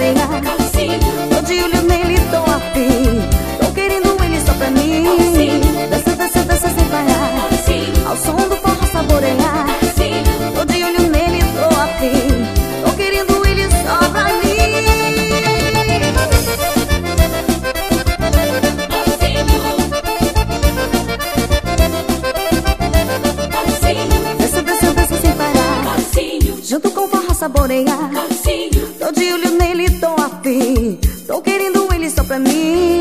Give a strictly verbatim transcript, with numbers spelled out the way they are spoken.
saborear. Tô de olho nele, tô afim, tô querendo ele só pra mim. Dança, dança, dança sem parar, ao som do forró saborear. Tô de olho nele, tô afim, tô querendo ele só pra mim. Dança, dança, dança sem parar, junto com o forró saborear. Tô de olho nele, tô afim, tô querendo ele só pra mim.